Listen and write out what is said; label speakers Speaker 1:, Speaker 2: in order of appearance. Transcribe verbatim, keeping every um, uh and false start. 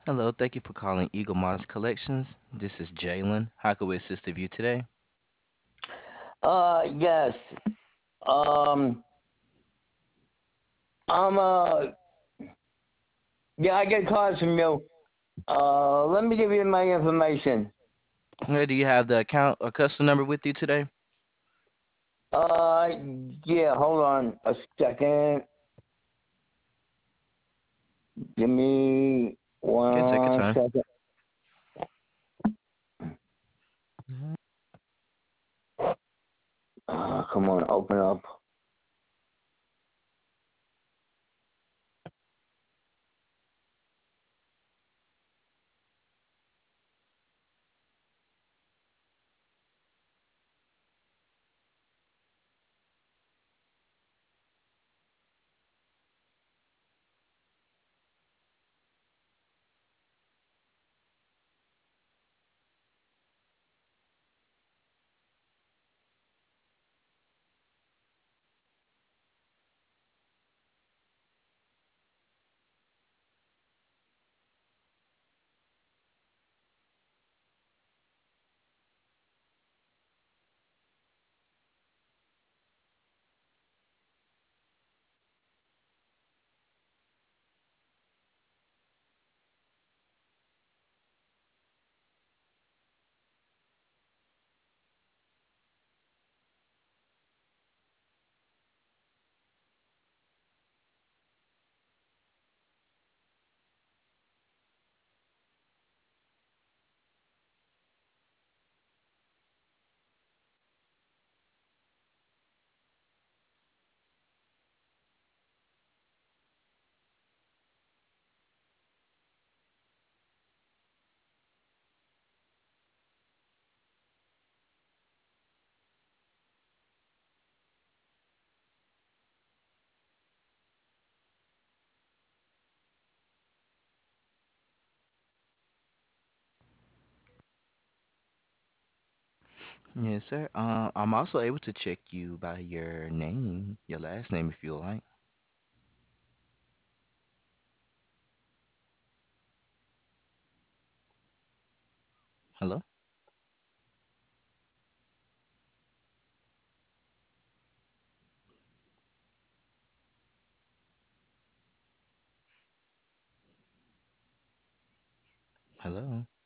Speaker 1: Hello, thank you for calling Eagle Moss Collections. This is Jalen. How can we assist you today?
Speaker 2: Uh, yes. Um, I'm uh, yeah, I get calls from you. Uh, let me give you my information.
Speaker 1: Okay, do you have the account or custom number with you today?
Speaker 2: Uh, yeah, hold on a second. Give me
Speaker 1: Okay, take your
Speaker 2: one
Speaker 1: time.
Speaker 2: second.
Speaker 1: Mhm.
Speaker 2: Uh, come on, open up.
Speaker 1: Yes, sir. Uh, I'm also able to check you by your name, your last name, if you like. Hello? Hello?